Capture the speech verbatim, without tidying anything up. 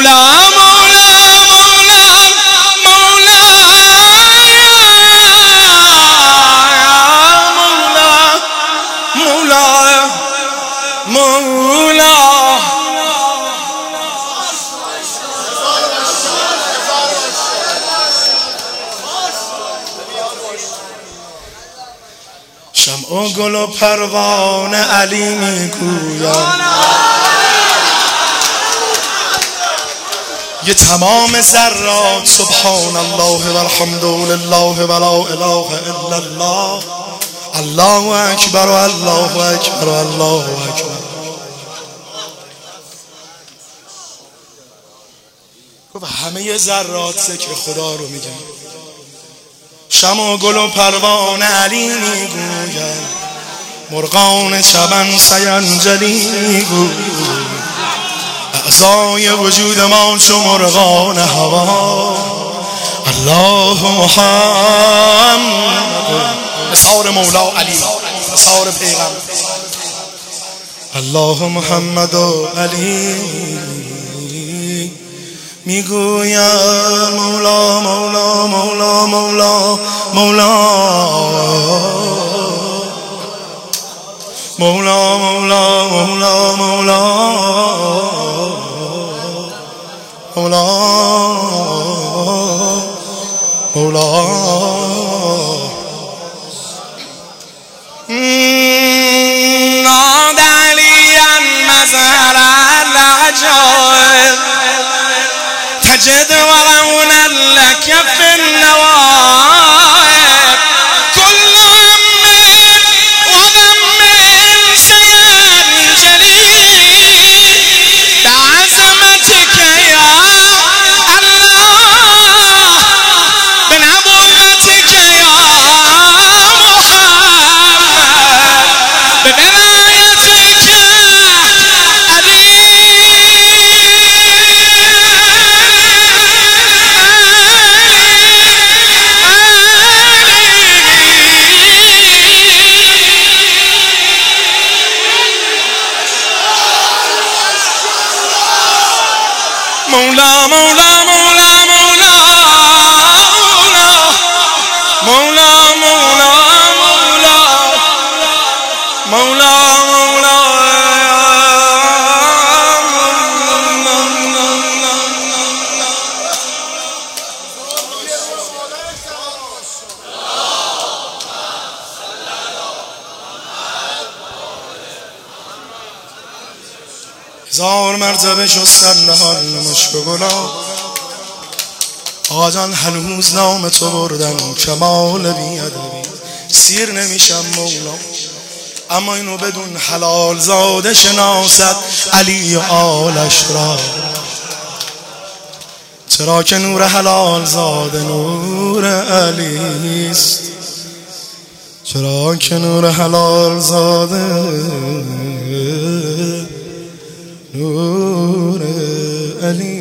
شمع و گل و پروانه علی میگویم یه تمام ذرات سبحان الله و الحمد لله و لا اله الا الله الله اکبر و الله اکبر و الله اکبر. گفت همه ذرات ذکر خدا رو میگن. شمع و گل و پروانه علی میگویم مرغان چمن سینجلی میگویم اعضای وجود ما چو مرغان هوا الله محمد نثار مولا علی نثار پیغمبر الله محمد و علی میگویم مولا مولا مولا مولا مولا مولا مولا مولا مولا مولا مولا ناد عليا مظهر العجائب تجد ورونا لك في النوائب كل هم وغم سينجلي بعزمتك يا الله بنبوتك يا محمد بولايتك علي مولا مولا مولا مولا مولا مولا مولا مولا هزار مرتبه شستم نهان مشک و گلاب آقا جان هنوز نام تو بردم کمال بی‌ادبی سیر نمیشم مولا اما اینو بدون حلال زاده شناست علی و آلش را چرا که نور حلال زاده نور علیست چرا که نور حلال زاده نور علی